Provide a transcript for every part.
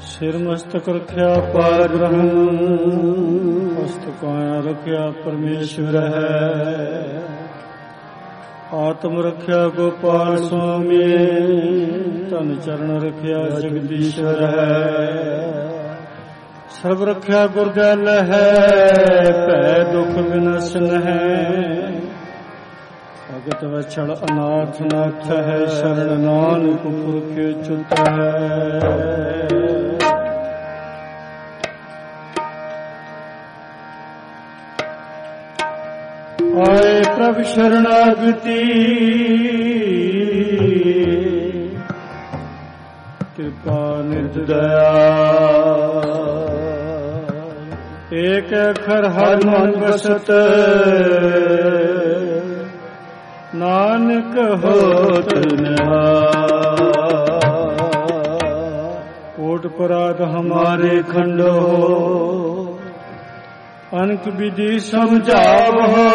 ਸਿਰ ਮਸਤਕ ਰੱਖਿਆ ਪਾਰ ਬ੍ਰਹਮ, ਮਸਤਕਾਇਆ ਰੱਖਿਆ ਪਰਮੇਸ਼ਵਰ ਹੈ। ਆਤਮ ਰੱਖਿਆ ਗੋਪਾਲ ਸੁਆਮੀ, ਧਨ ਚਰਨ ਰੱਖਿਆ ਜਗਦੀਸ਼ਵਰ ਹੈ। ਸਰਬ ਰੱਖਿਆ ਗੁਰਦਿਆਲ ਹੈ, ਭੈ ਦੁਖ ਵਿਨਾਸ਼ਨ ਹੈ। ਭਗਤ ਵਛਲ ਅਨਾਥ ਨਾਥ ਹੈ, ਸ਼ਰਨ ਨਾਨਕ ਪੁਰਖ ਚੁਤ ਹੈ। ਆਏ ਪ੍ਰਭ ਸ਼ਰਨਾਗਤੀ, ਕਿਰਪਾ ਨਿਧ ਦਇਆ। ਏਕ ਅੱਖਰ ਹਰਿ ਮਨ ਵਸਤ, ਨਾਨਕ ਹੋਤ ਨਿਹਾਲ। कोट पराध हमारे खंडो, अनक विधि समझावो।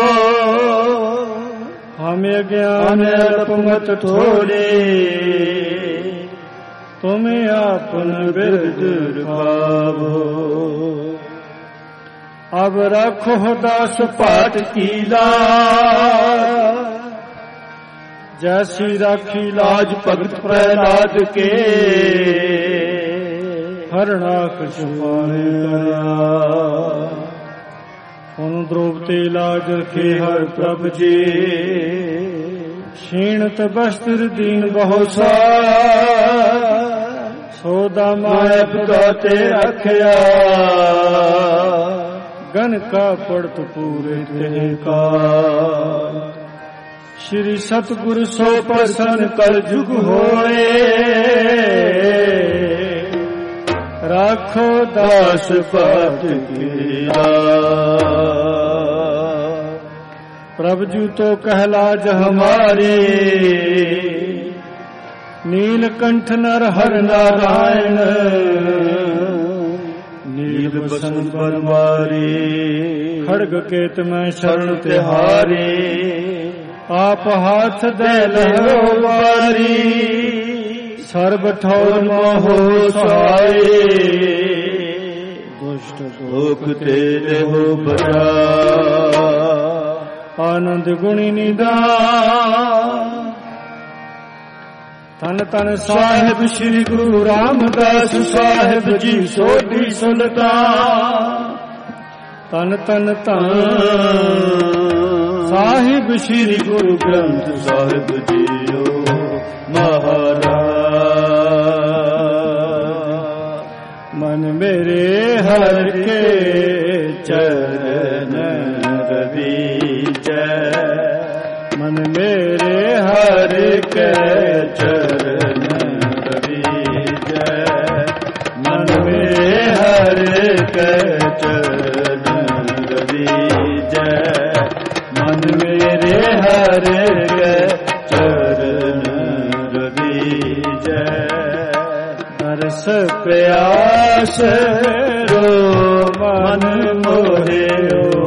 हमें ज्ञान अल्पमत थोड़े, तुम्हें आपन बिरद पावो। अब रखो दास पाठ की लाज, जैसी राखी लाज भगत प्रहलाद के। हरणाक्ष पाए करया, उन द्रोपते लाज रखे हर प्रभ जी। क्षीणत वस्त्र दीन बहुसा, सौदा मायब गाते रखया। गण का पड़त पूरे ते का, श्री सतगुरु सो प्रसन्न कल जुग होए। राखो दास पाठ कीरा, प्रभु जू तो कहलाज हमारे। नीलकंठ नर हर नारायण, नील बसन बनवारी। खड़ग केत में शरण तिहारी, आप हाथ दे लहो बारी। सर्ब ठौर मोहो सहाय, दुष्ट दोख तेरे हो बचा। आनंद गुणी निदान, तन तन साहिब श्री गुरु रामदास साहिब जी सोधी सुल्तान। तन तन तन साहिब श्री गुरु ग्रंथ साहिब जीओ महाराज। मन मेरे हर के चरण रविजय, मन मेरे हर के चरण रविजय। मन मेरे हर के चरण रविजय, मन मेरे हर के चरण रविजय। दरस प्यास रो मन मोहे हो,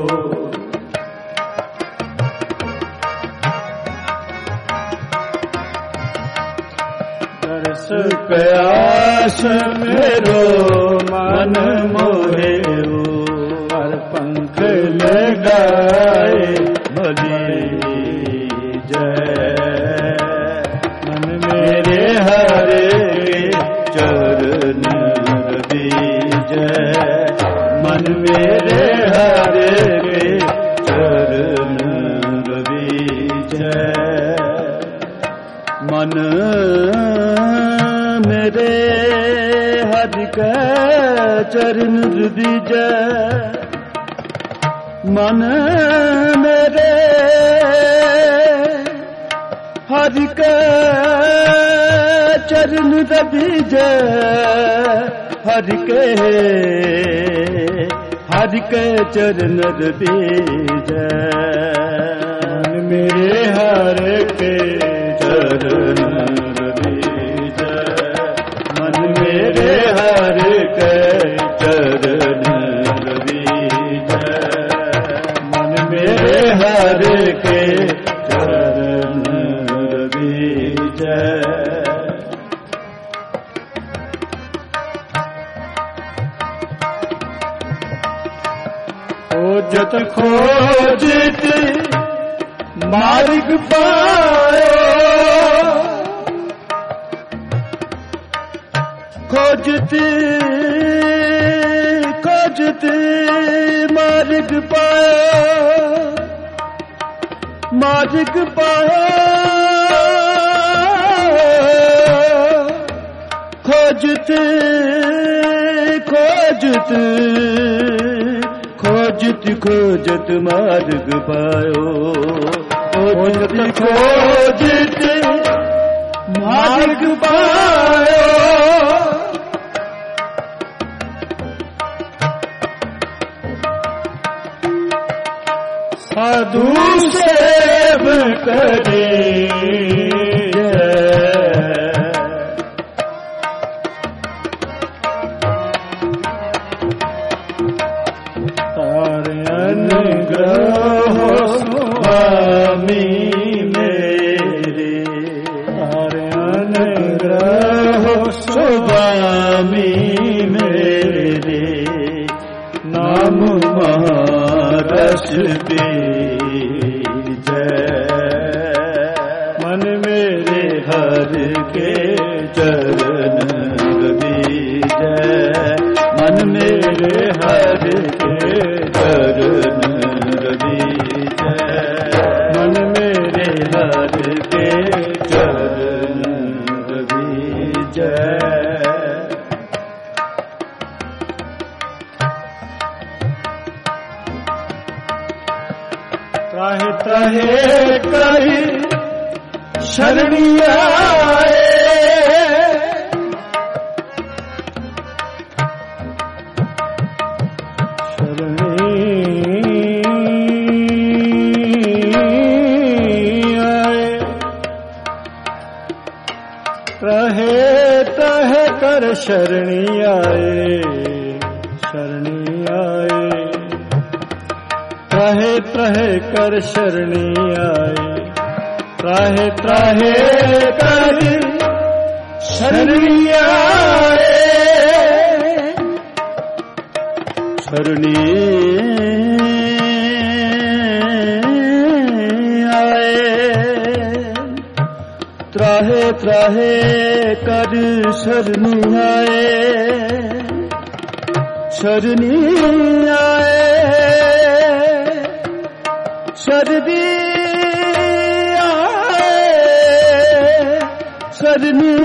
दरस प्यास मेरो मन मोहे हो। हर पंख लगाए भली जय, मन मेरे हरे चरण रविजय। मन मेरे हरे चरण रविजय। मन मेरे हरि के चरण रविजय। मन मेरे हरि के चरण रविजय। हरि के चरण रविजय। मन मेरे हरि के चरण रविजय। मन मेरे हरि के चरण रविजय। मन मेरे हरि के चरण रविजय। खोजत खोजत मार्ग पायो, खोजत खोजत मार्ग पायो, मार्ग पायो, खोजत खोजत खोजत खोजत मार्ग पायो, खोजत खोजत मार्ग पायो। साधु सेव करे तारे अनुग्रह स्वामी मेरे, तारे अनुग्रह स्वामी मेरे, नाम महारस पे मन मेरे हर के चरण बीजै, मन मेरे हर के चरण बीजै, मन मेरे हर के चरण बीजै। त्राहे त्राहे कही शरणी आए, शरणी आए, त्राहे त्राहे कर शरणी आए, शरणी आए, त्राहे त्राहे कर शरणी आए, त्राहे त्राहे कर शरणी आए, शरणी आए, त्राहे त्राहे कर शरणी आए, शरणी आए, शरणी आए, शरणी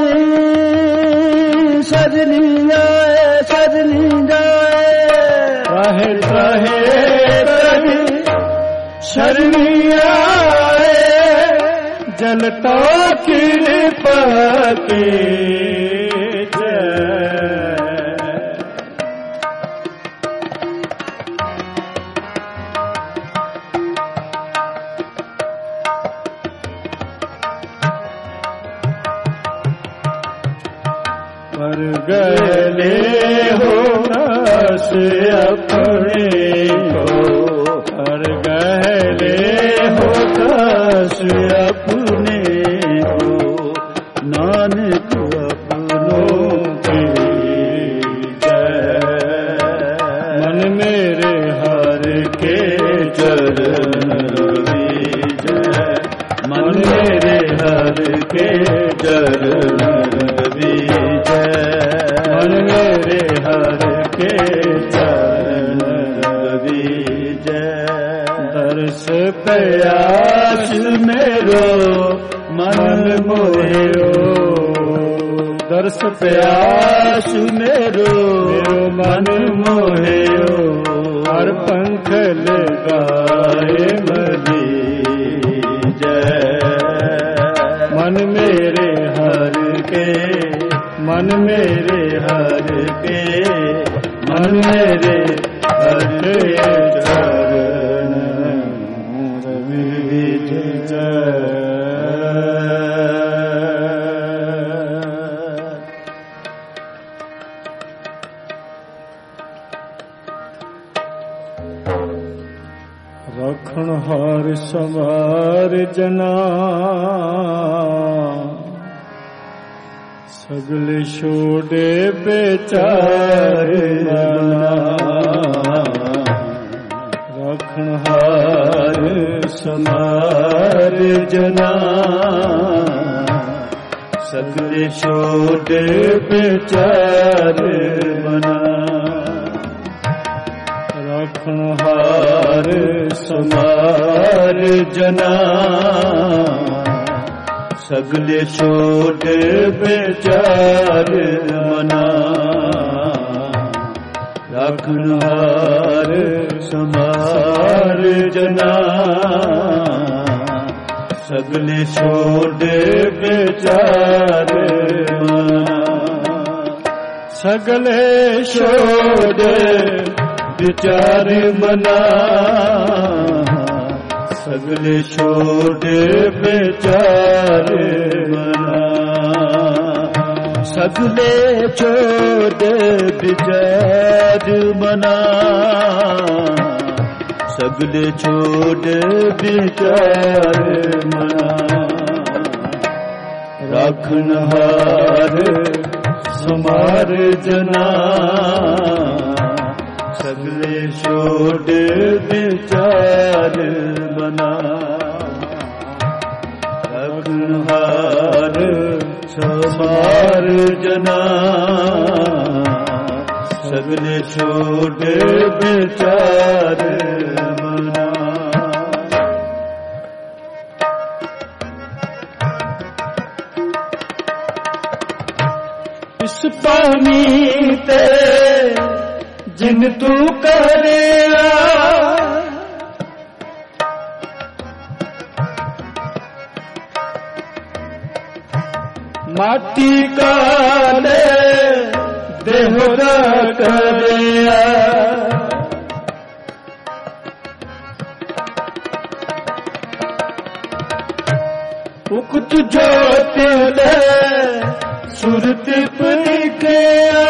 शरणी आए, शरणी आए, त्राहे त्राहे रवि शरणी आए, जलता कृपा के पर गले हो दास अपने को, पर गले हो दास अपने को, नानक अपनों की जय, मन मेरे हर के चरण बीजै, मन मेरे हर के चरण बीजै, मन मेरे हर के चरण बीजै। दर्श प्यास मेरो मन मोहियो, दर्श प्यास मेरो मन मोहियो, हर पंख लगाए मदी जय, मन मेरे हर के, मन मेरे हर के, मन मेरे हर चरण बीजै। रखण हार संवार जना, सगले छोड़े बेचार मना, ਰਾਖਣਹਾਰ ਸਮਾਰ ਜਨਾ ਸਗਲੇ ਛੋੜ ਵਿਚਾਰ ਮਨਾ ਰਾਖਣਹਾਰ ਸਮਾਰ ਜਨਾ ਸਗਲੇ ਛੋੜ ਵਿਚਾਰ ਮਨਾ ਰਾਖਣਹਾਰ ਸਮਾਰ ਜਨਾ ਸਗਲੇ ਛੋੜ ਵਿਚਾਰ ਮਨਾ ਸਗਲੇ ਛੋੜ ਵਿਚਾਰ ਮਨਾ ਸਗਲੇ ਛੋੜ ਵਿਚਾਰ ਮਨਾ ਸਗਲੇ ਛੋੜ ਵਿਚਾਰ ਮਨਾ ਸਗਲੇ ਛੋੜ ਵਿਚਾਰ ਮਨਾ ਰਾਖਣਹਾਰ ਸਮਾਰ ਜਨਾ ਸਗਲੇ ਛੋੜ ਵਿਚਾਰ ਮਨਾ ਰਾਖਣਹਾਰ ਸਮਾਰ ਜਨਾ ਸਗਲੇ ਛੋੜ ਵਿਚਾਰ ਮਨਾ ਇਸ ਪਾਣੀ ਤੇ ਜਿਨ ਤੂੰ ਕਰਿਆ ਮਾਟੀ ਕਾਲੇ ਦੇਹ ਦਾ ਕਰਿਆ ਉਕਤ ਜੋਤ ਲੈ ਸੁਰਤ ਪਰਿਕਿਆ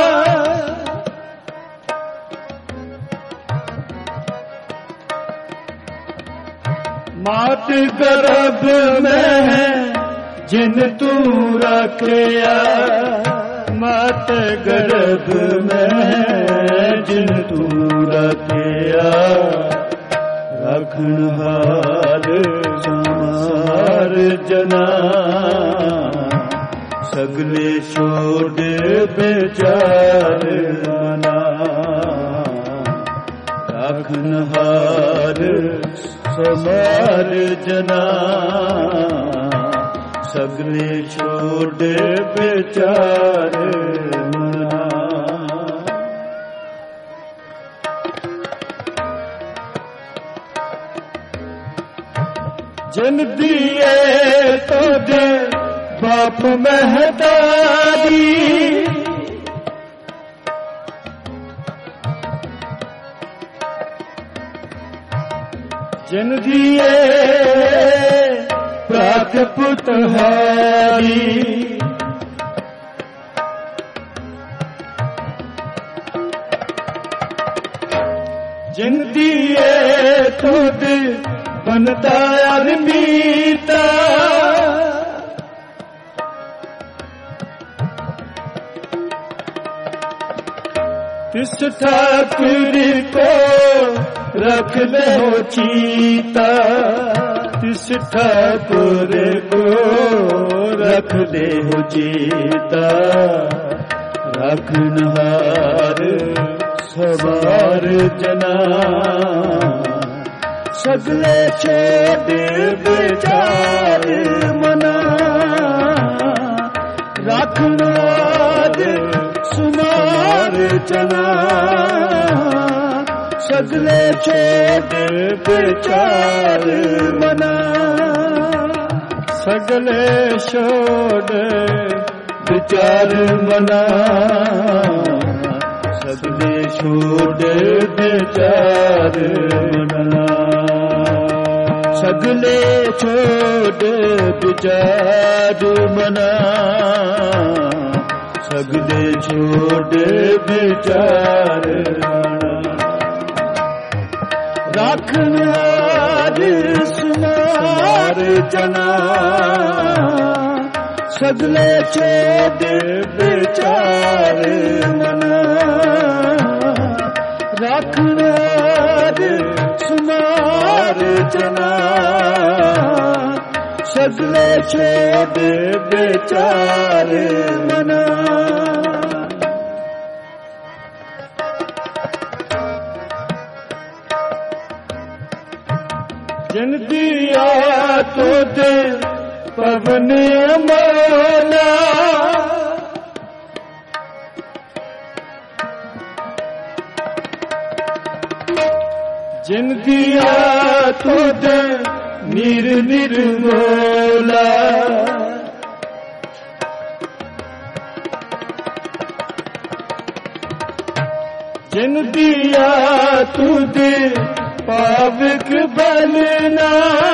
मात गर्भ में जिन तू रखिया मात गर्भ में जिन तू रखिया राखणहार समार जना सगले छोड़ विचार मना राखणहार समार जना सगले छोड़ विचार मना जिन दिए तुझे बाप महतारी जिन दिए प्रात पुतहारी जिन दिए खुद बनता अरमीता तिस ठाकुर को रख ले हो चीता तिस ठाकुर को रख ले हो चीता राखणहार सवार जना सगले छोड़ विचार मना राखणहार सुमार जना सगले छोड़ विचार मना सगले छोड़ विचार मना सगले छोड़ विचार मना सगले छोड़ विचार मना सगले छोड़ विचार राखणहार सुमार जना सगले छोड़ विचार मना राखणहार जना सगले छोड़ बेचार मना जिन दिया तो दे पवन मौला जिन दिया तो दे निर निर्मोला जिन दिया तुझे पाविक बनना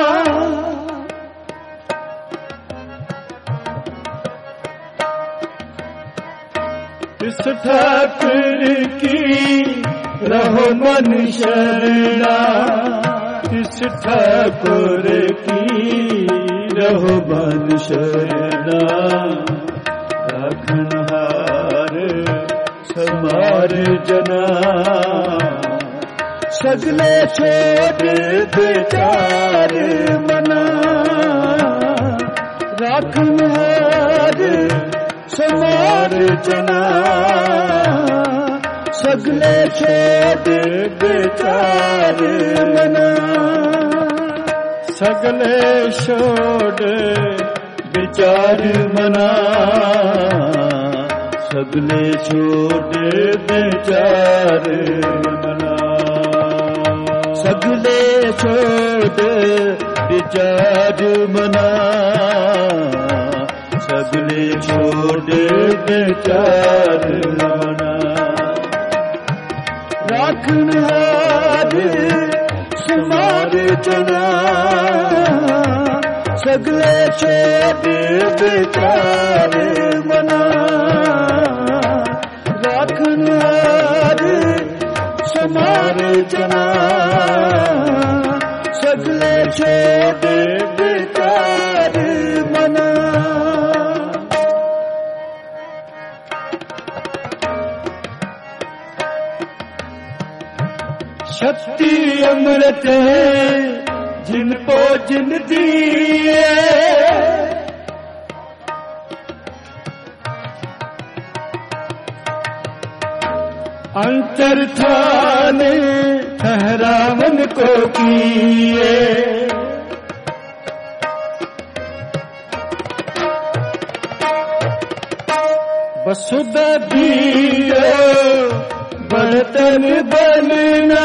इस ठाकुर की रहो मन शरणा इस ठाकुर की रहो मन शरणा राखनहार समार जना सगले छोड़ बेचार मना राखनहार समार जना सगले छोड़ बेचार मना सगले छोड़ बेचार मना सगले छोड़ बेचार मना सगले छोड़ बेचार मना सगले छोड़ बेचार मना राखनहार समार जना सगले छोड़ बेचार मना राखनहार समार जना सगले छोड़ बेचार मना शक्ति अमृत है जिनको जिन दिए अंतर थाने ठहरावन को किए वसुधा दियो बर्तन बनना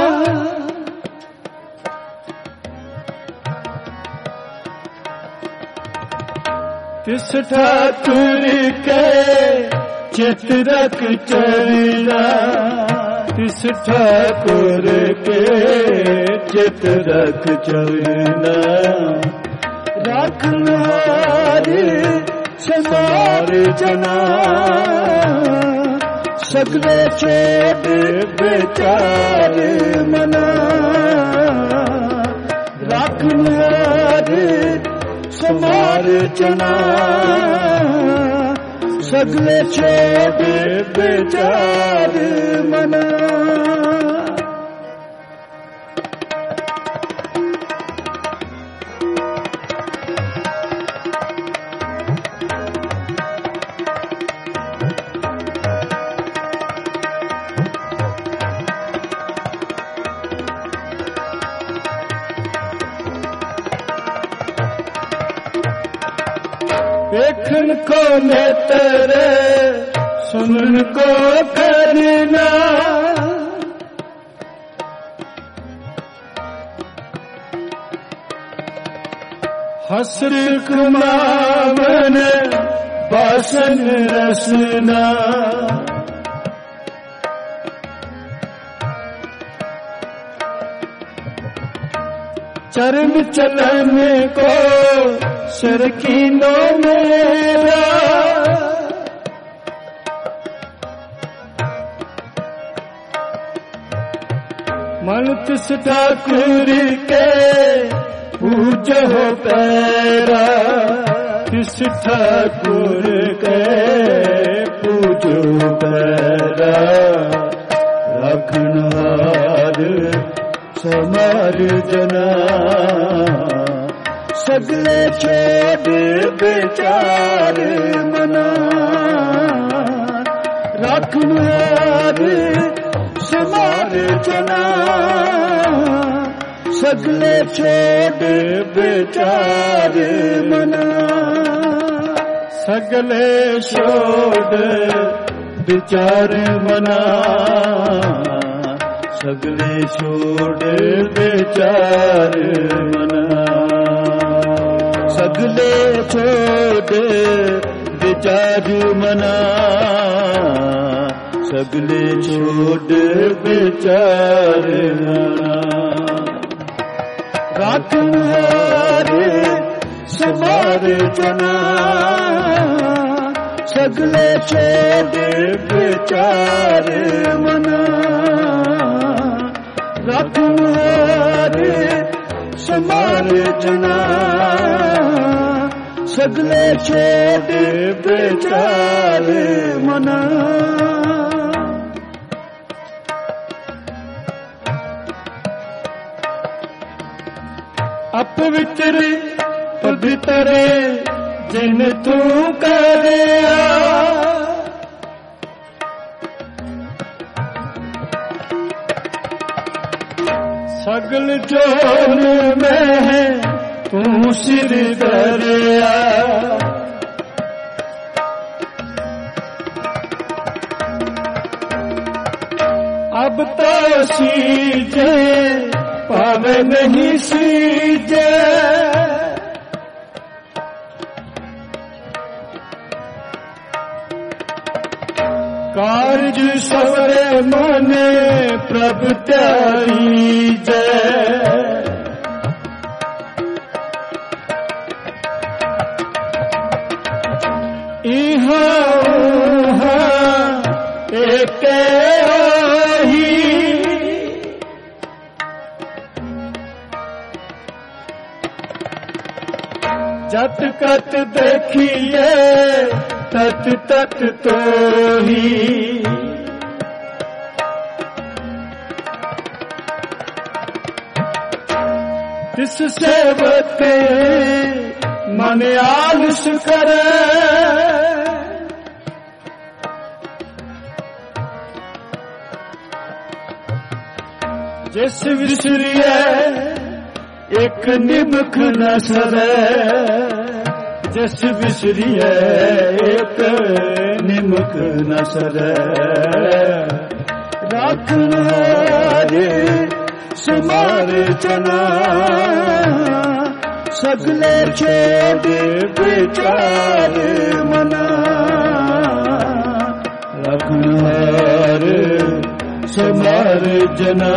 किस ठाकुर के चित रख चलना किस ठाकुर के चित रख चलना राखनहार समार जना सगले छोड़ बेचार मना राखनहार समार जना सगले छोड़ बेचार मना देखन को नेत्र सुनन को करना हसर कुमावन बासन रसना चरण चलन को सरकीनो मेरा मन तिस ठाकुर के पूजो पैरा तिस ठाकुर के पूजो पैरा राखनहार समार जना सगले छोड़ बेचार मना रखनहार समार जना सगले छोड़ बेचार मना सगले छोड़ बेचार मना सगले छोड़ बेचार मना सगले छोड़ बेचार मना सगले छोड़ बेचार मना रखनहार समार जना सगले छोड़ बेचार मना रखनहार समार जना सगले छोड़ बेचार मना अपवित्र पवित्र जिन तू करिया सगल जोन में तू सिर धरिया अब तो सीजे पावे नहीं सीजे कार्य सवरे मने प्रभु त्याई जय इहा एक जत कत देखिए तत तत तो ही तिस सेवक मन आलस करे जिस विसरिए एक निमक न सरे जिस विसरिए एक निमक न सरे रखनहार समार जना सगले छोड़ बेचार मना रखनहार समार जना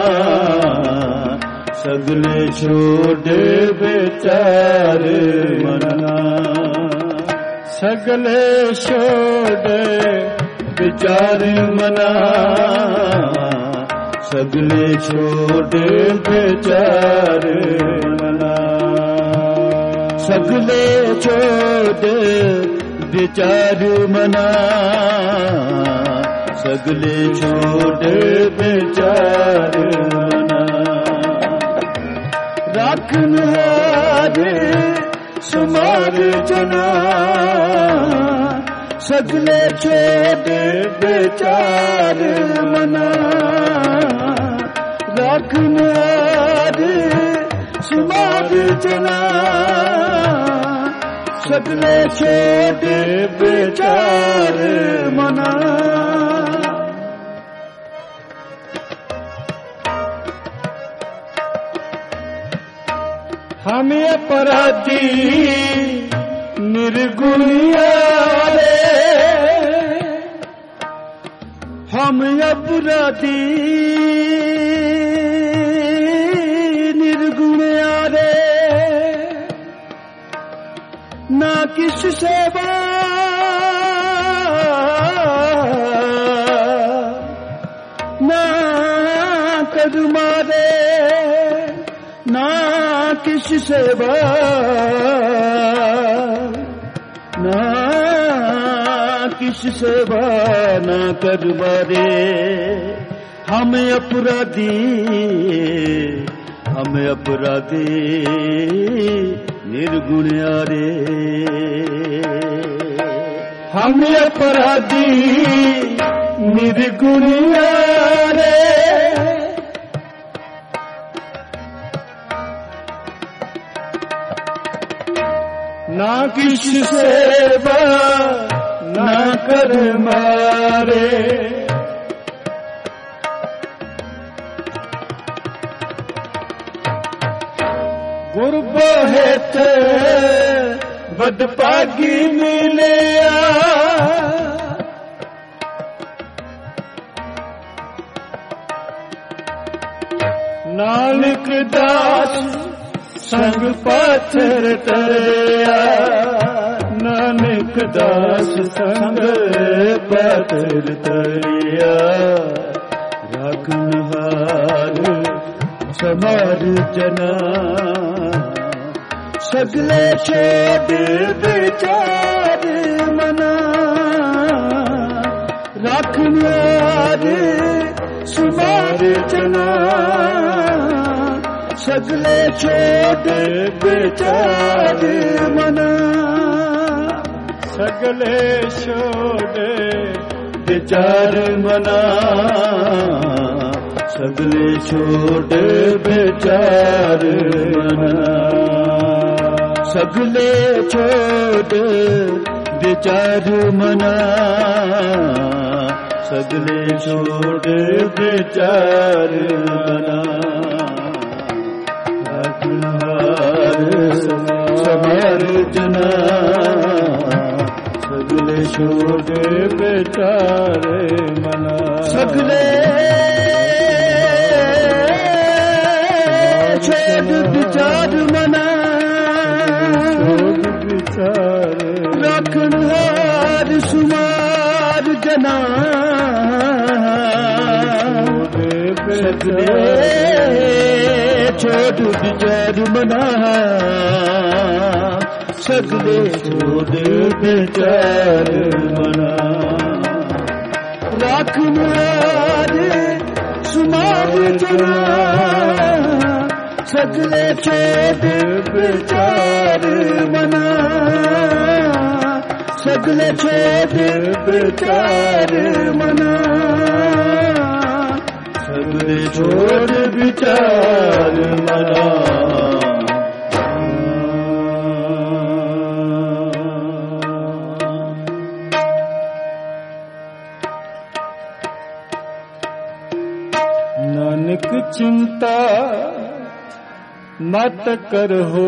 सगले छोड़ बेचार मना सगले छोड़ बेचार मना सगले छोड़ बेचार मना सगले छोड़ बेचार मना सगले छोड़ बेचार मना रखनहार समार जना सगले छोड़ बेचार मना रखनहार समार जना सगले छोड़ बेचार मना हम अपराधी निर्गुणिया हम अपराधी निर्गुणिया ना किस सेवा ना कदमारे ना किस सेवा ना किस सेवा ना कर मारे हम अपराधी निर्गुण्यारे, हम अपराधी निर्गुण्यारे। ना किस सेवा ना कर मारे, गुरबोहेत बदपागी मिलिया। नानक दास संग पाथर तरिया, नानक दास संग पाथर तरिया। राखनहार समार जना, सगले छोड़ विचार मना। राखनहार समार जना, सगले छोड़ विचार मना। सगले छोड़ विचार मना, सगले छोड़ विचार मना। सगले छोड़ विचार मना, सगले छोड़ विचार मना। समार जना, सगले छोड़ विचार मना। सगले छोड़ विचार मना, रखनहार सुमार जना। सगले छोड़ विचार मना, सगले छोड़ विचार मना। राखनहार सुमार जना, सगले छोड़ विचार मना। सगले छोड़ विचार मना, सगले छोड़ विचार मना। नानक चिंता मत करो,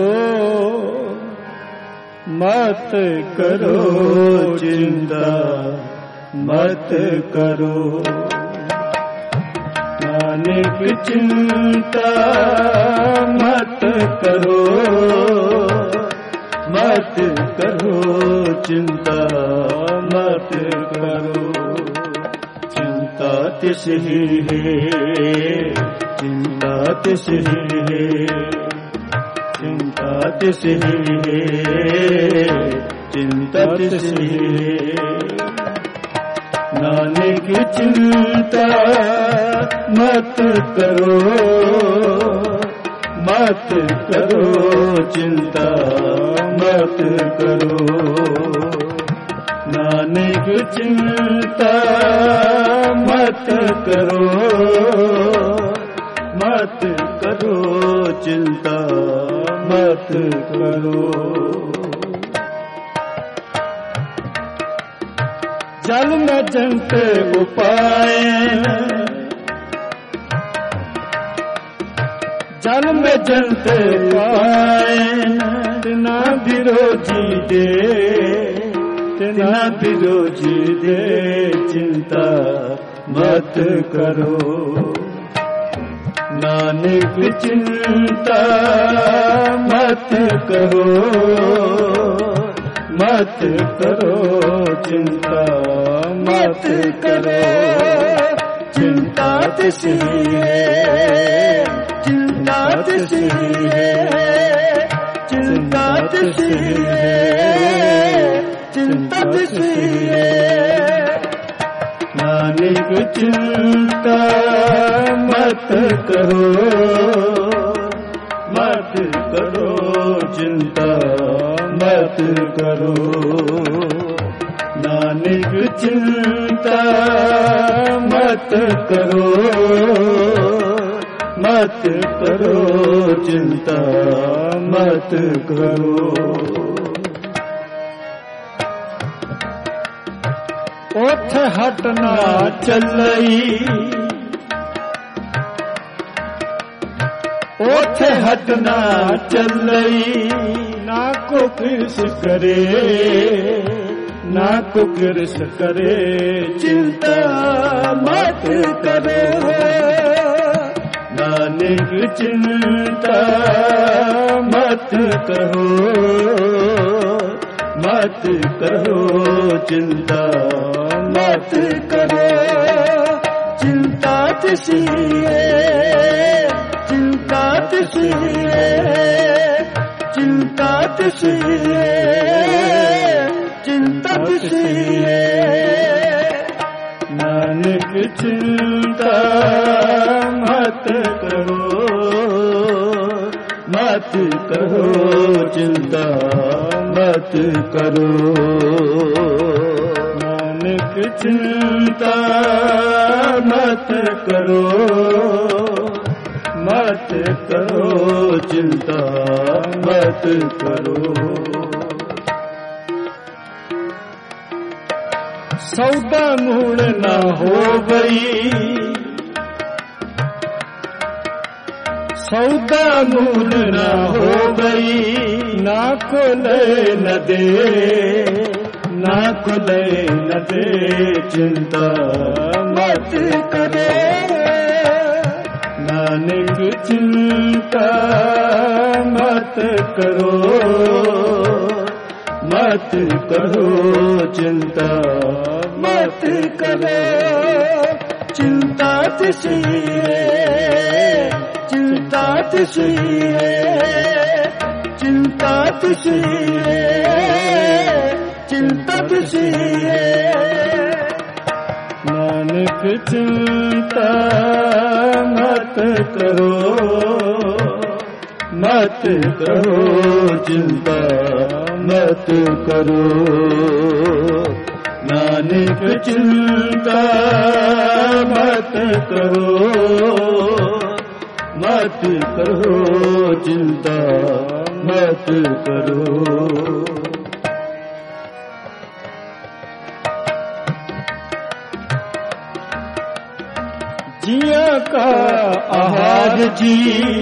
मत करो चिंता मत करो। नानक चिंता मत करो, मत करो चिंता मत करो। चिंता तिस ही है, चिंता तिस ही है, चिंता तिस ही है, चिंता तिस ही है। नानक चिंता मत करो, मत करो चिंता मत करो। नानक चिंता मत करो, मत करो चिंता मत करो। जल में जंत उपाय, जल में जंत उपाय। तिना विरोधी दे, तिना विरोधी दे चिंता मत करो। नानक चिंता मत करो, मत करो चिंता मत करो। चिंता तिस ही है, चिंता तिस ही है, चिंता तिस ही है, चिंता तिस ही है। नानक चिंता मत करो, मत करो चिंता मत करो। नानक चिंता मत करो, मत करो चिंता मत करो। ओठ हटना चलई, ओठ हटना चलई, ना को कृष करे, ना को कृष करे, चिंता मत करो। नानक चिंता मत करो, मत करो चिंता मत करो। चिंता तिसी है, चिंता तिसी है, चिंता तिसी है, चिंता तिसी है। नानक चिंता मत करो, मत करो चिंता मत करो। नानक चिंता मत करो, मत करो चिंता मत करो। सौदा मूल न हो गई, सौदा मूल न हो गई, ना को ले न दे, ना को ले न दे, चिंता मत करे। नानक चिंता मत करो, मत करो चिंता मत करो। चिंता तिसी है, चिंता तिसी है, चिंता तिसी है, चिंता तिसी है। नानक चिंता मत करो, मत करो चिंता मत करो। नानक चिंता मत करो, मत करो चिंता मत करो। जिया का आहार जी,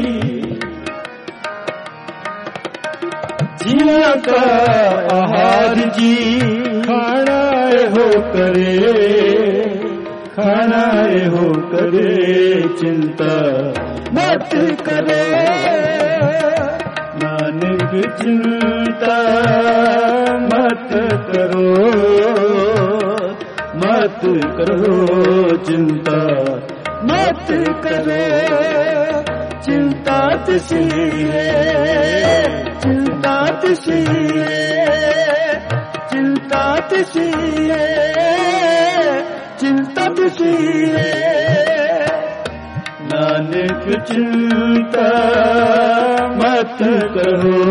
जिया का आहार जी, खाना हो करे, खाना हो करे, चिंता मत करे। नानक चिंता मत करो, मत करो चिंता मत करो। चिंता तिसी है, चिंता तिसी है, चिंता तिसी है, चिंता तिसी है। नानक चिंता मत करो,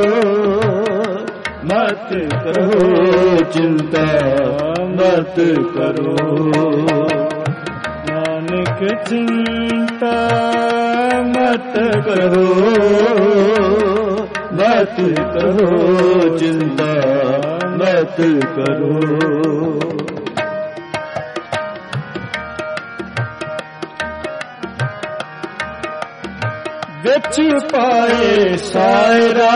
मत करो चिंता मत करो। नानक चिंता मत करो, मत करो चिंता मत करो। बेच पाए सायरा,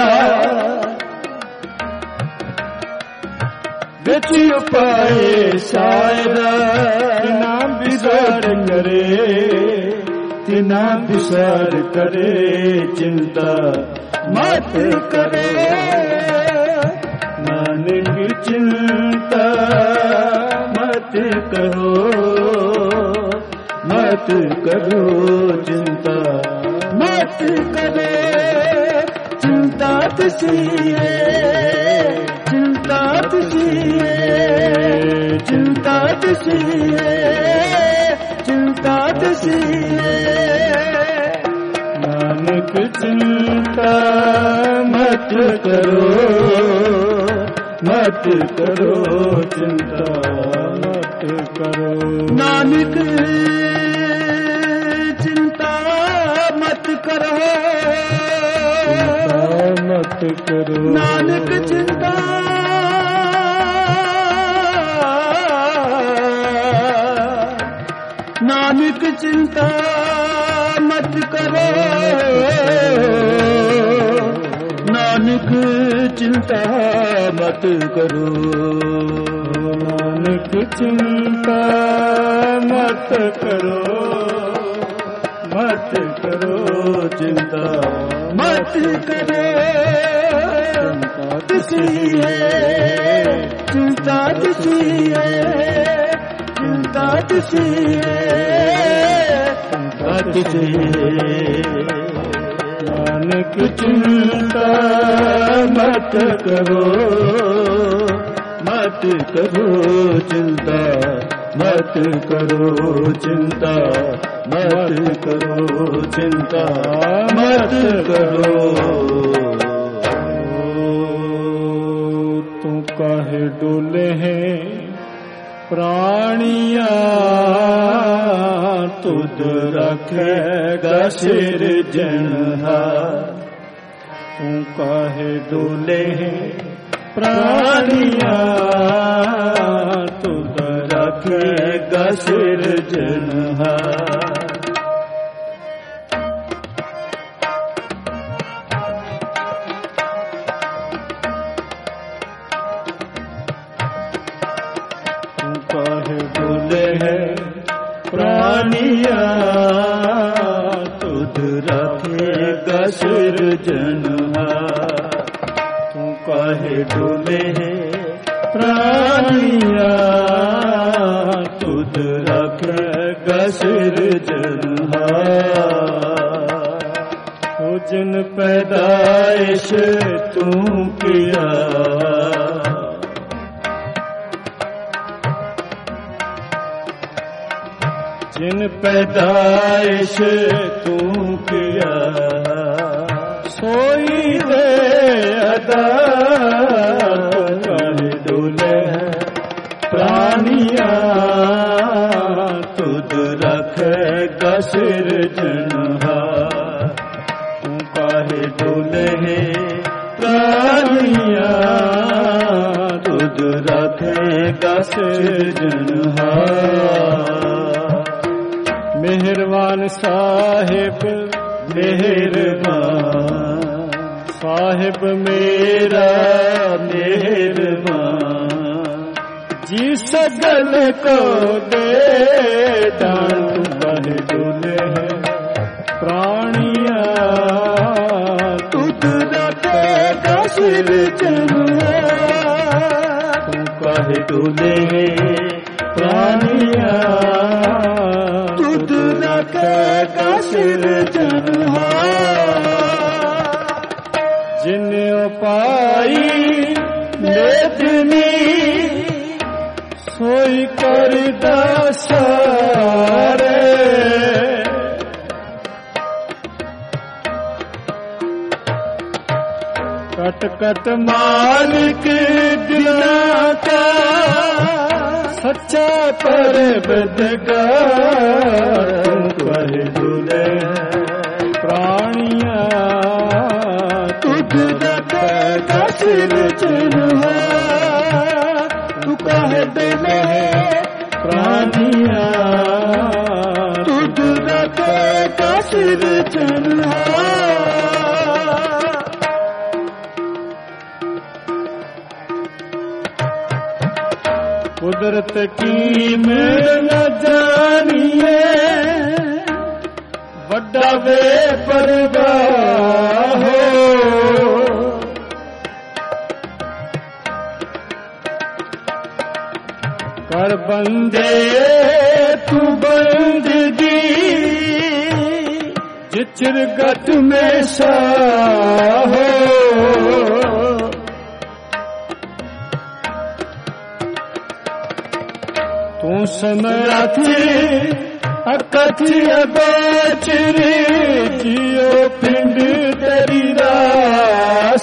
बेच पाए सायरा, तिना बिसार करे, तिना बिसार करे, चिंता मत करे। नानक चिंता मत करो, मत करो चिंता मत करो। चिंता तिसी है, चिंता तिसी है, चिंता तिसी है, तिसिए नानक चिंता मत करो, मत करो चिंता मत करो। नानक चिंता मत करो, मत करो। नानक चिंता नानक चिंता मत करो, नानक चिंता मत करो। नानक चिंता मत करो, मत करो चिंता मत करो। तिसिए चिंता तिसिए चिंता तिसिए चिंता तिसिए। नानक चिंता मत करो, मत करो चिंता मत करो चिंता मत करो चिंता मत करो। तू काहे डोले हैं प्राणिया, तुद रखेगा सिरजनहार। तू काहे डोले हैं प्राणिया, तुद रखेगा सिरजनहार। काहे डोले हैं प्राणिया, तुद रखेगा सिरजनहार। तू काहे डोले हैं प्राणिया, तुद रखेगा सिरजनहार। हो जिन पैदाइश तू किया, जिन पैदाइश तू किया, सोई दे अदा। काहे डोले हैं प्राणिया, तुद रखेगा सिरजनहार। तू काहे डोले हैं प्राणिया, तुद रखेगा सिरजनहार। मेहरबान साहिब मेहरबान, साहिब मेरा मेहरबान। जी सगल को दे दान। तू काहे डोले हैं प्राणिया, तुद रखेगा सिरजनहार। तू काहे डोले हैं प्राणिया, तुद रखेगा सिरजनहार। जिन पाई लेदनी, सोई कर दासारे। कट कट मालिक दिना का, सच्चा परवरदिगार। तू काहे डोले प्राणिया, तुद रखेगा सिरजनहार। तू काहे डोले प्राणिया, तुद रखेगा सिरजनहार। कुदरत की मेल न जानिए, बड़ा वे परवाह हो। कर बंदे तू बंदगी, जिचरगट में शाह हो। तू समराथी ਅਕਥਿਆ ਬਾਚਰੇ ਜਿਉ ਪਿੰਡ ਤੇਰੀ ਰਾਸ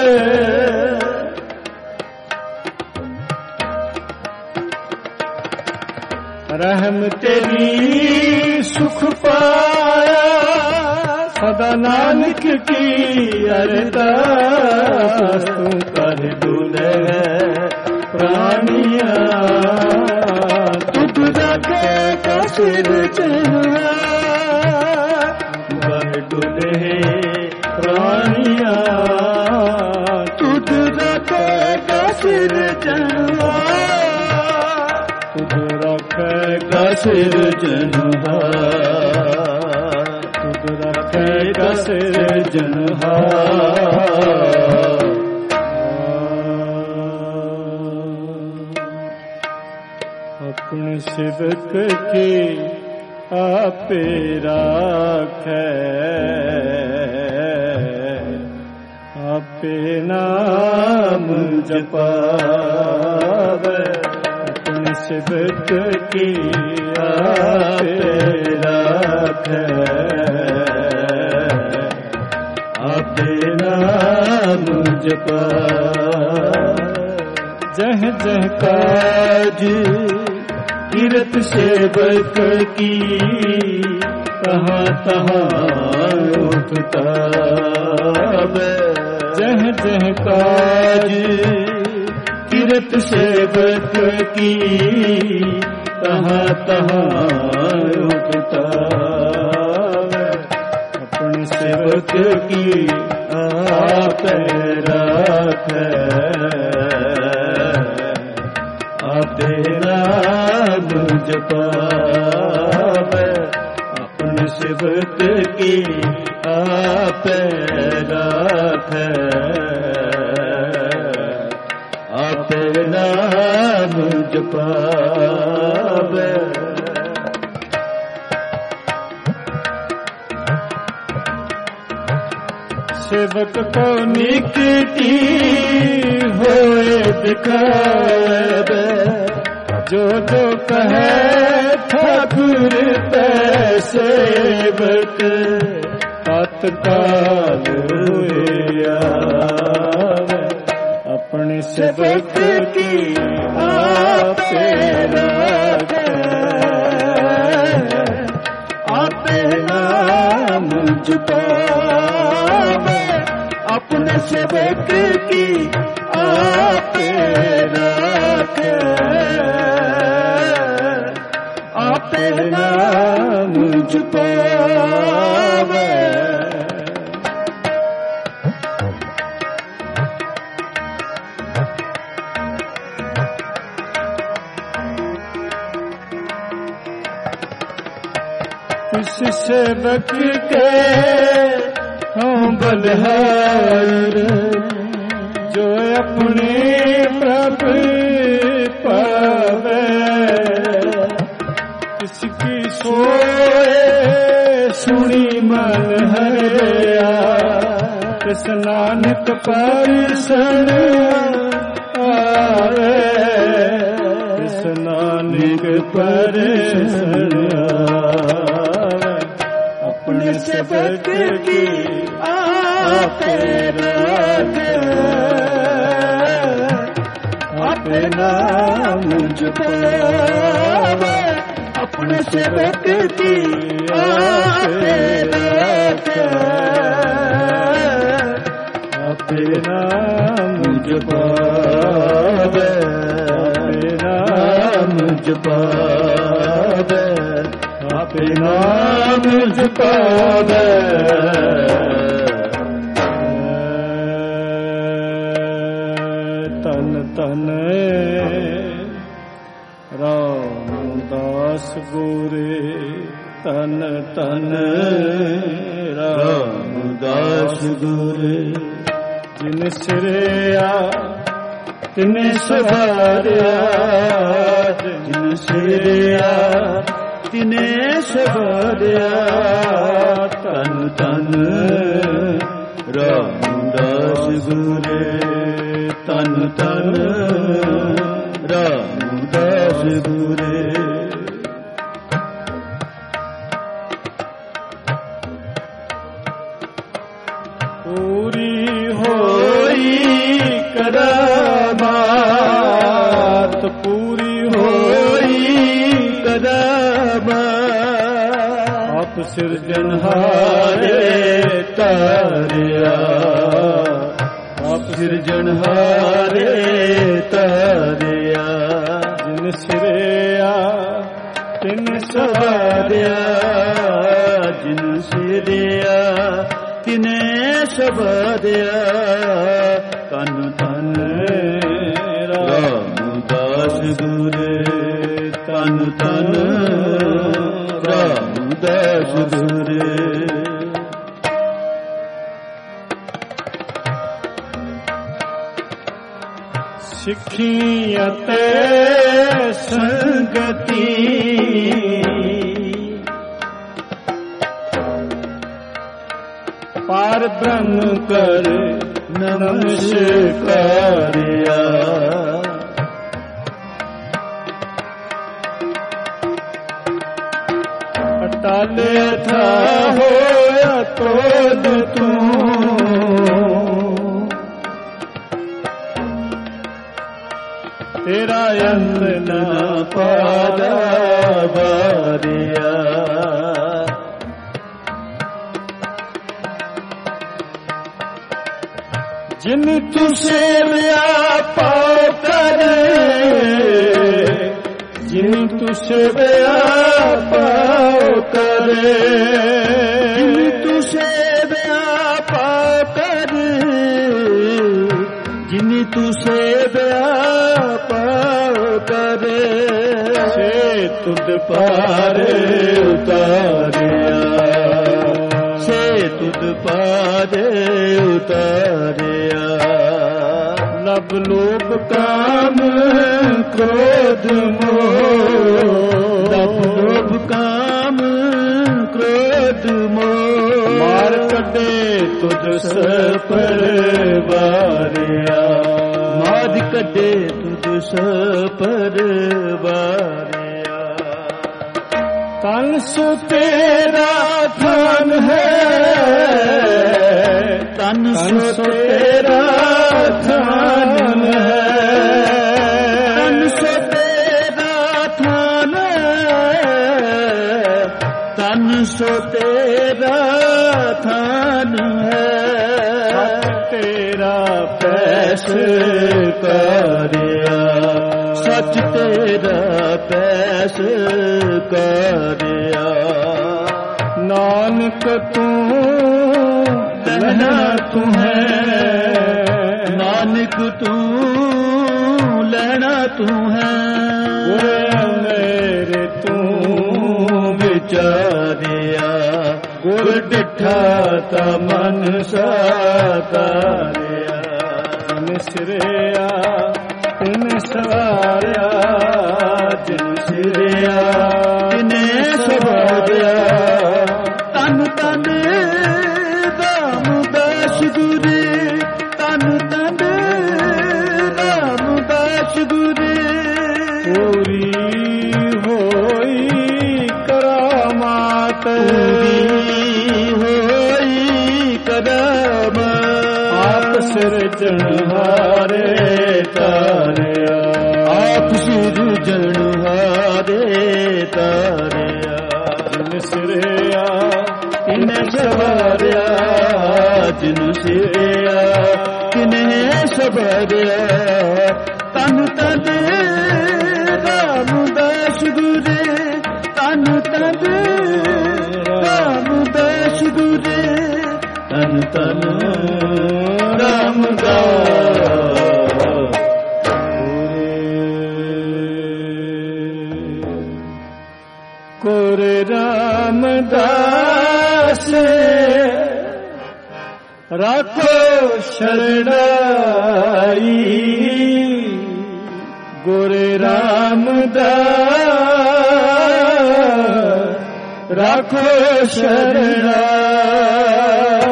ਰਹਿਮ ਤੇਰੀ ਸੁਖ ਪਾਇਆ ਸਦਾ ਨਾਨਕ ਕੀ ਅਰਦਾਸ ਤੂੰ ਕਰ ਦੁਲੇ ਪ੍ਰਾਣੀਆਂ ਤੁਧ ਰੱਖੇ ਕਸਿਰ ਚਨਾ ਕਰ ਦੁਲੇ ਪ੍ਰਾਣੀਆਂ ਤੁਧ ਰੱਖੇ ਕਸਿਰ ਚਨਾ ਤੁਧ ਰੱਖੇ ਕਸਿਰ ਜਨਹਾ ਤੁਧ ਰੱਖੇ ਕਸਿਰ ਜਨਹਾ ਆਪਣੇ ਸਿਵਕ ਕੀ ਆਪੇ ਰਾਖੈ ਆਪੇ ਨਾਮ ਜਪਾਵੇ ਸਿਵਕ ਕੀ ਆਪੇ ਰਾਖੈ ਆਪੇ ਨਾਮ ਜਪਾ ਜਹ ਜਹ ਕਾਜ ਕਿਰਤ ਸੇਵਕ ਕੀ ਤਹਾਂ ਤਹਾਂ ਉਠਤਾਵੇ ਜਹ ਜਹ ਕਾਜ किरत सेवक की तहाँ तहाँ उठतावे अपने सेवक की आप राखै आपे नाम जपावे अपने सेवक की आप राखै आपे नाम जपावे सेवक को निकटी होए दिखावे जो जो कहे ठाकुर तै सेवक तत्काल हुए आवे अपने सेवक की आपे राखै आपे नाम जपावे अपने सेवक की आपे राखै आपे नाम जपावे इस सेवक के हम बलहार जो अपने प्रभु पावे इसकी सोए सुनी मन हरिया इस नानक पर सन आवे इस नानक पर सन अपने सेवक की आपे राखै आपे नाम जपावे अपने सेवक की आपे राखै आपे नाम जपावे आपे नाम जपावे आपे नाम जपावे तन तन रामदास गोरे तन तन रामदास गोरे जिन सिरिया तिने सवारिया जिन सिरिया तिने सवारिया तन तन रामदास गुरे तन तन रामदास गुरे ਆਪ ਸਿਰਜਣਹਾਰੇ ਤਾਰਿਆ, ਆਪ ਸਿਰਜਣਹਾਰੇ ਤਾਰਿਆ। ਜਿਨ ਸਿਰਿਆ ਤਿਨ ਸਵਾਰਿਆ, ਜਿਨ ਸਿਰਿਆ ਤਿਨੇ ਸਵਾਰਿਆ। ਤਨ ਤਨ ਰਾਮਦਾਸ ਗੁਰ, ਤਨ ਤਨ ਰਾਮਦਾਸ ਗੁਰ। ਸਿੱਖੀ ਅਤੇ ਸੰਗਤੀ ਪਾਰ ਬ੍ਰਹਮ ਕਰ ਨਮਸਕਾਰਿਆ। ਅਟਾਲੇ ਥਾ ਹੋਇਆ ਤੋਦ ਤੂੰ, ਤੇਰਾ ਅੰਤ ਨਾ ਪਾਦਾ ਵਾਰਿਆ। ਜਿਨ ਤੂੰ ਸੇਵਿਆ ਪਾਉ ਕਰੇ, ਜਿਨ ਤੂੰ ਸੇਵਿਆ ਪਾਉ ਕਰੇ, ਜਿਨ ਤੂੰ ਸੇਵਿਆ ਪਾਉ ਕਰੇ, ਜਿਨ ਤੂੰ ਸੇਵਿਆ ਪਾਉ ਕਰੇ। ਸੇ ਤੁਧ ਪਾਰ ਉਤਾਰਿਆ, ਸੇ ਤੁਧ ਪਾਰ ਉਤਾਰਿਆ। ਲਬ ਲੋਭ ਕਾਮ ਕ੍ਰੋਧ ਮੋਹ, ਲਬ ਲੋਭ ਕਾਮ ਕ੍ਰੋਧ ਮੋਹ। ਮਾਰ ਕੱਢੇ ਤੁਧ ਸਪਰ ਵਾਰਿਆ, ਮਾਰ ਕੱਢੇ ਤੁਧ ਸਪਰ ਵਾਰਿਆ। ਤਨ ਸੋ ਤੇਰਾ ਧਨ ਹੈ, ਤਨ ਸੋ ਤੇਰਾ ਧਨ ਹੈ, ਤਨ ਸੋ ਤੇਰਾ ਧਨ ਹੈ, ਤਨ ਸੋ ਤੇਰਾ ਧਨ ਹੈ। ਤੇਰਾ ਪੈਸ ਕਰਿਆ, ਸੱਚ ਤੇਰਾ ਪੈਸ ਕਰਿਆ। ਨਾਨਕ ਤੂੰ ਲੈਣਾ ਤੂੰ ਹੈ, ਨਾਨਕ ਤੂੰ ਲੈਣਾ ਤੂੰ ਹੈ। ਓਏ ਮੇਰੇ ਤੂੰ ਵਿਚਾਰਿਆ, ਗੁਰ ਡਿਠਾ ਤਾ ਮਨ ਸਾਕਾਰਿਆ। ਜਿਨ ਸਿਰਿਆ ਤਿਨ ਸਵਾਰਿਆ, ਜਿਨ ਸਿਰਿਆ ਤਿਨੇ ਸਵਾਰਿਆ। ਤਨ ਤਨ ਰਾਮਦਾਸ ਗੁਰ, ਤਨ ਤਨ ਰਾਮਦਾਸ ਗੁਰ। ਪੂਰੀ ਹੋਈ ਕਰਾਮਾਤ, ਪੂਰੀ ਹੋਈ ਕਰਾਮਾਤ। ਆਪ ਸਿਰਜਣਹਾਰੇ ਤਾਰਿਆ, ਆਪ ਸਿਰਜਣਹਾਰੇ ਤਾਰਿਆ। ਜਿਨ ਸਿਰਿਆ ਤਿਨੇ ਸਵਾਰਿਆ, ਜਿਨ ਸਿਰਿਆ ਤਿਨੇ ਸਵਾਰਿਆ। ਤਨ ਤਨ ਰਾਮਦਾਸ ਗੁਰ, ਤਨ ਤਨ ਰਾਮਦਾਸ ਗੁਰ, ਤਨ ਤਨ ਰਾਮਦਾਸ। ਗੁਰ ਰਾਮਦਾਸ ਰਾਖੋ ਸ਼ਰਣਾਈ, ਗੁਰ ਰਾਮਦਾਸ ਰਾਖੋ ਸ਼ਰਣਾਈ।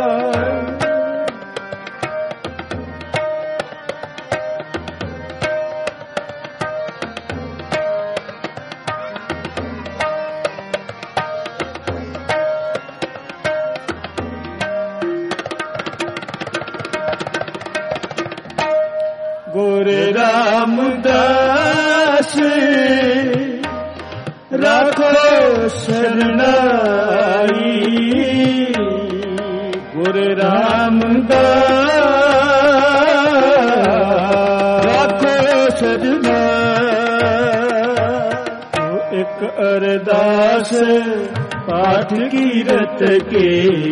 ਗੁਰ ਰਾਮਦਾਸ ਰਾਖੋ शरणाई गुरु रामदास राखो शरणाई एक अरदास पाठ कीरत के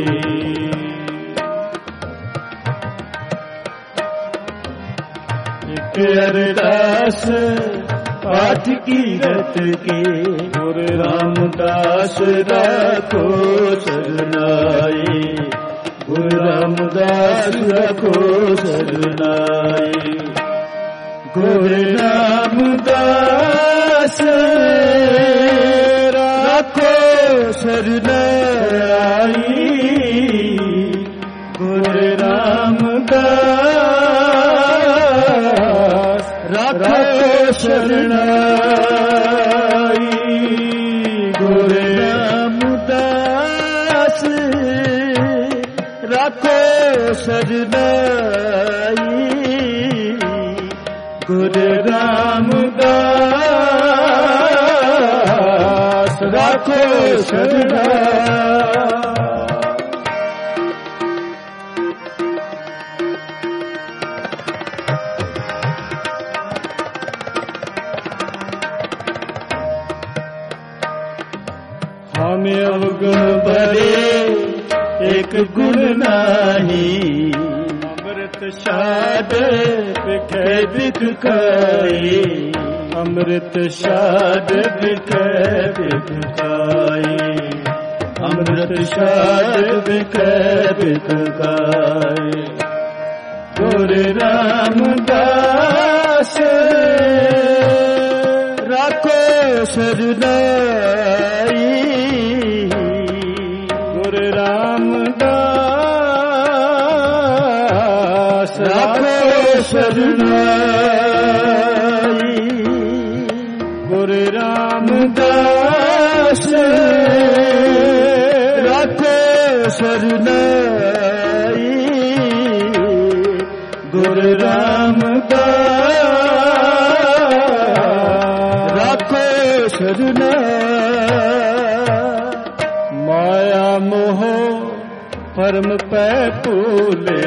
एक अरदास पाठ कीरत के गुरु रामदास राखो शरणाई गुरु रामदास राखो शरणाई गुरु रामदास राखो शरणाई गुरु रामदास राखो शरणाई गुरु रामदास राखो शरणाई गुरु रामदास राखो शरणाई हमें अवगुण भरे एक गुण नाही अमृत शाद बिखै बिखाई अमृत शाद बिखै बिखाई अमृत शाद बिखै बिखाई गुरु रामदास राखो शरणाई गुरु रामदास राखो शरणाई गुरु रामदास राखो शरणाई गुरु रामदास राखो शरणाई माया मोह परम पै भूले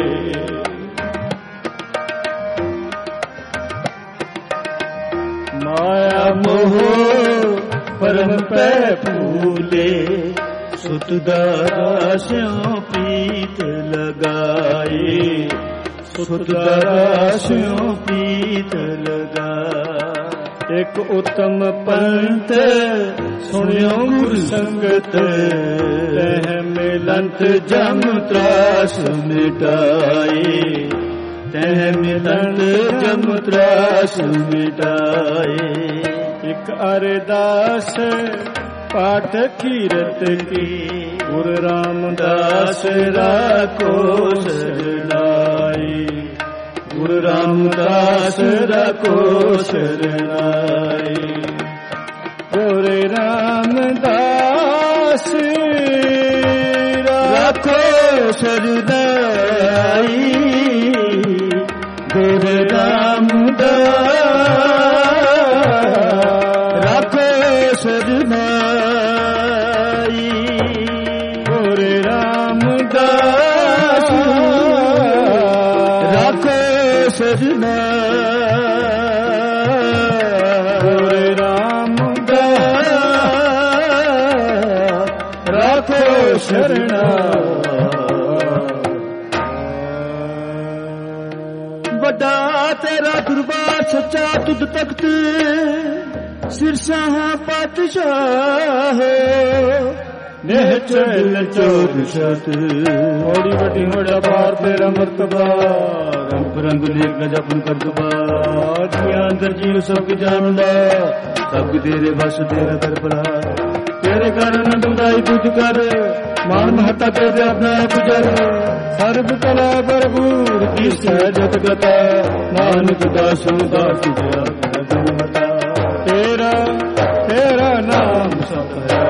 माया मोह परम पै भूले सुतदास्यों प्रीत लगाए सुतदास्यों प्रीत लगाए एक उत्तम पंथ सुनियो गुरु संगत तह मिलंत जम त्रास मिटाए तह मिलंत जम त्रास मिटाए एक अरदास पाठ कीरत की गुरु रामदास राखो शरणाई गुरु रामदास राखो शरणाई गुरु रामदास राखो शरणाई गुरु रामदास राखो शरणाई गुरु रामदास राखो शरणाई गुरु रामदास राखो शरणाई बड़ा तेरा दरबार सच्चा तुझ तख्त सिरसा पातशाह निहचल चोर शत थोड़ी बड़ी बड़ा पार तेरा मर्तबा रंग बिरंग नेक न जपन कर दुबा जिया अंदर जीव सब जानदा सब तेरे बस तेरा कर भला तेरे कारण दुदाई तुझ कर मान महता तेरे अपना गुजर सर्व कला भरपूर की सहजत गता नानक दासों दास तेरा मता तेरा तेरा नाम सत है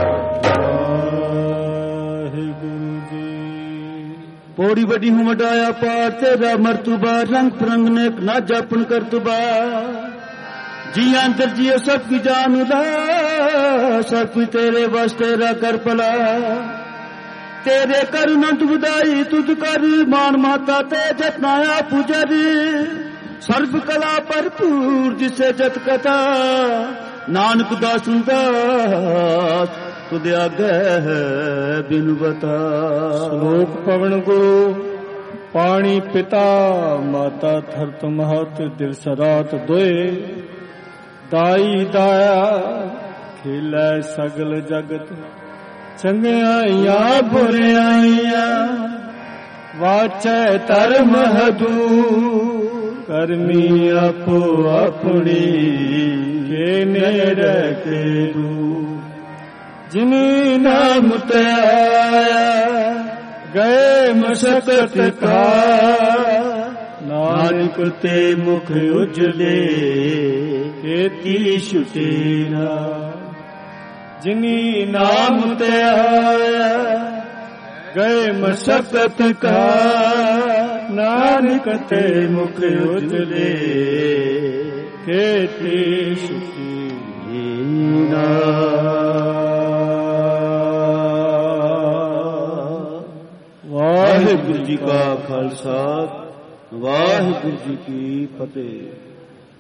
पौड़ी बड़ी हूँ मटाया पार तेरा मरतबा रंग बिरंग नेक ना जापन कर तुबा जी अंतर जियो सब की जान उदा सब तेरे बस तेरा कर भला तेरे कर नंद बुदाई तुद कर मान माता ते जतनाया पुजर सर्व कला भरपूर जिसे जत कथा नानक दास दास तुद आगे बिनु बता। श्लोक पवन गुरु पाणी पिता माता धरत महत दिवस रात दोए दाई दाया खेलै सगल जगत चंगियाइयां बुरियाइयां वाचै धर्म हदूर करमी आपो अपनी के नेड़े के दूर जिनी नाम ते आया गए मशक्कत का नानक ते मुख उजले खेती छुटेरा जिनी नाम ते आया गए मशक्कत का नानक ते मुख उजले खेती छुटेरा। वाहिगुरु जी का खालसा वाहिगुरु जी की फतेह।